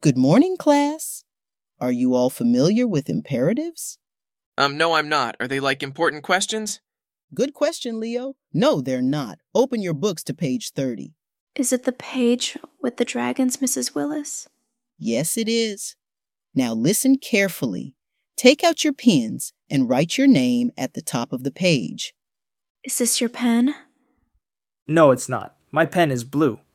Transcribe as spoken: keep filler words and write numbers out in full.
Good morning, class. Are you all familiar with imperatives? Um, no, I'm not. Are they like important questions? Good question, Leo. No, they're not. Open your books to page thirty. Is it the page with the dragons, Missus Willis? Yes, it is. Now listen carefully. Take out your pens and write your name at the top of the page. Is this your pen? No, it's not. My pen is blue.